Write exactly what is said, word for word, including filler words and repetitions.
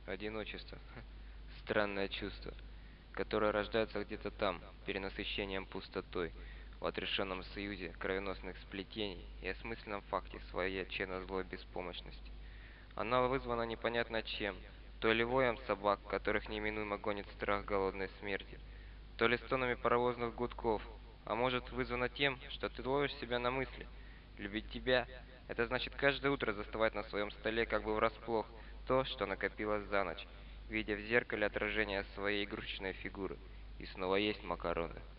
Одиночество. Странное чувство, которое рождается где-то там, перенасыщением пустотой, в отрешенном союзе кровеносных сплетений и осмысленном факте своей отчаянно-злой беспомощности. Она вызвана непонятно чем, то ли воем собак, которых неминуемо гонит страх голодной смерти, то ли стонами паровозных гудков, а может вызвана тем, что ты ловишь себя на мысли. Любить тебя — это значит каждое утро заставать на своем столе как бы врасплох то, что накопилось за ночь, видя в зеркале отражение своей игрушечной фигуры, и снова есть макароны.